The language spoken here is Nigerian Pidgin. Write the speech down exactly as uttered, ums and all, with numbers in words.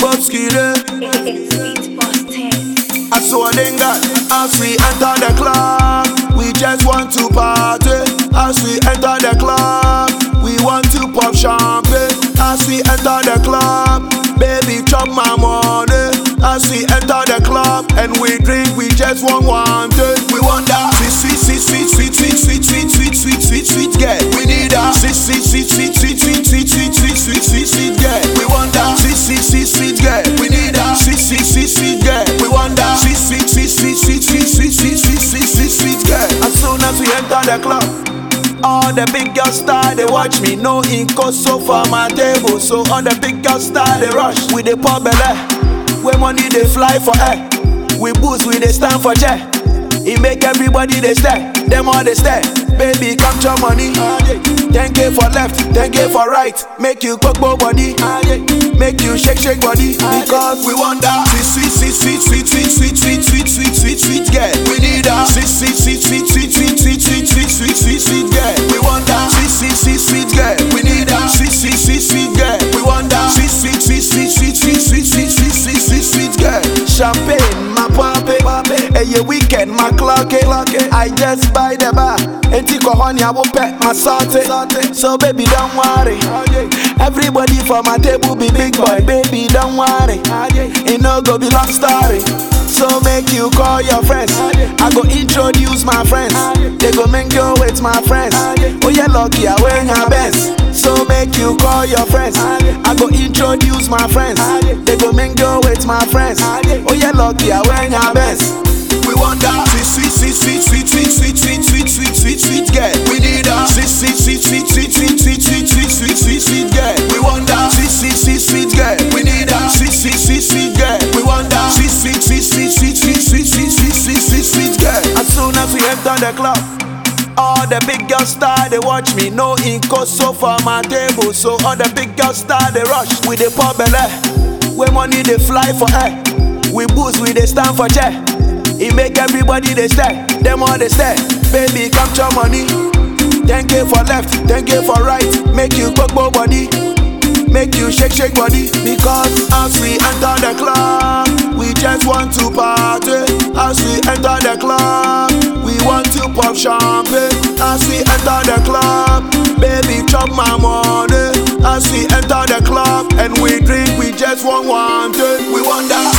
Bobskide. I saw Denga as we enter the club. We just want to party. As we enter the club, we want to pop champagne. As we enter the club, baby chop my money. As we enter the club and we drink, we just want one thing. We want that sweet, sweet, sweet, sweet, sweet, sweet, sweet, sweet, sweet, sweet, sweet, girl. We need that sweet, sweet, sweet, sweet, sweet, sweet, sweet, sweet, sweet, sweet, sweet, sweet, girl. We want that sweet, sweet, sweet, sweet, girl. We need that sweet, sweet, sweet, sweet, girl. We want that sweet, sweet, sweet, sweet, sweet, sweet, sweet, sweet, sweet, sweet, sweet, sweet, girl. As soon as we enter the club, all the big girls start, they watch me. No ink so for my table. So all the big girls start, they rush. We the pop belly, where money they fly for air. We boost, we they stand for chair. It make everybody they stare, them all they stare. Baby, come your money. ten K for left, ten K for right. Make you cook body, make you shake shake body. Because we want that sweet, sweet, sweet, sweet, sweet, sweet, sweet, sweet, sweet, sweet, sweet, girl. We need that sweet, sweet, sweet, sweet, sweet, sweet, sweet, sweet, sweet, sweet, sweet, sweet, girl. We want that sweet, sweet, sweet, sweet, girl. We need that sweet, sweet, sweet, sweet, girl. We want that sweet, sweet, sweet, sweet, sweet, sweet, sweet, sweet, sweet, sweet, sweet, sweet, girl. Champagne, my papi, and your weekend, my clock. I just buy the bar, and take a honey, I will pet my salty. So baby, don't worry. Everybody for my table be big boy. Baby, don't worry. It no go be long story. So make you call your friends. I go introduce my friends. They go mingle with my friends. Oh yeah, lucky I wear your best. So make you call your friends. I go introduce my friends. They go mingle with my friends. Oh yeah, lucky I wear your best. We want that sweet, sweet, sweet, sweet, sweet, sweet, sweet, sweet, sweet, sweet, sweet, girl. We need that sweet, sweet, sweet, sweet, sweet, sweet, sweet, sweet, sweet, sweet, sweet, sweet, girl. We want that sweet, sweet, sweet, sweet, girl. We need that sweet, sweet, sweet, sweet, girl. We want that sweet, sweet, sweet, sweet, sweet, sweet, sweet, sweet, sweet, sweet, sweet, sweet, girl. As soon as we enter the club, all the big girls start, they watch me. No ink so for my table. So all the big girls start, they rush. We the pop belly, where money they fly for air. We boost, we they stand for chair. It make everybody they stare, them all they stare. Baby, come your money. ten K for left, ten K for right. Make you cook body, make you shake shake body. Because as we enter the club, we just want to party. As we enter the club, we want to pop champagne. As we enter the club, baby chop my money. As we enter the club and we drink, we just want one thing. We want that